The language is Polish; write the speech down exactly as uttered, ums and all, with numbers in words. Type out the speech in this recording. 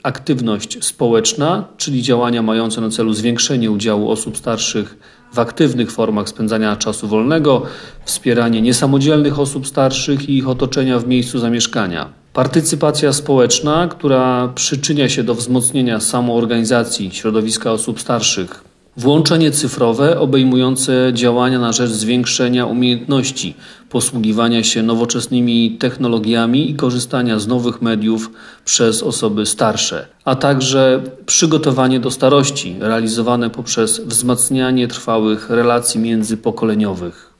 aktywność społeczna, czyli działania mające na celu zwiększenie udziału osób starszych w aktywnych formach spędzania czasu wolnego, wspieranie niesamodzielnych osób starszych i ich otoczenia w miejscu zamieszkania. Partycypacja społeczna, która przyczynia się do wzmocnienia samoorganizacji środowiska osób starszych. Włączenie cyfrowe obejmujące działania na rzecz zwiększenia umiejętności posługiwania się nowoczesnymi technologiami i korzystania z nowych mediów przez osoby starsze, a także przygotowanie do starości realizowane poprzez wzmacnianie trwałych relacji międzypokoleniowych.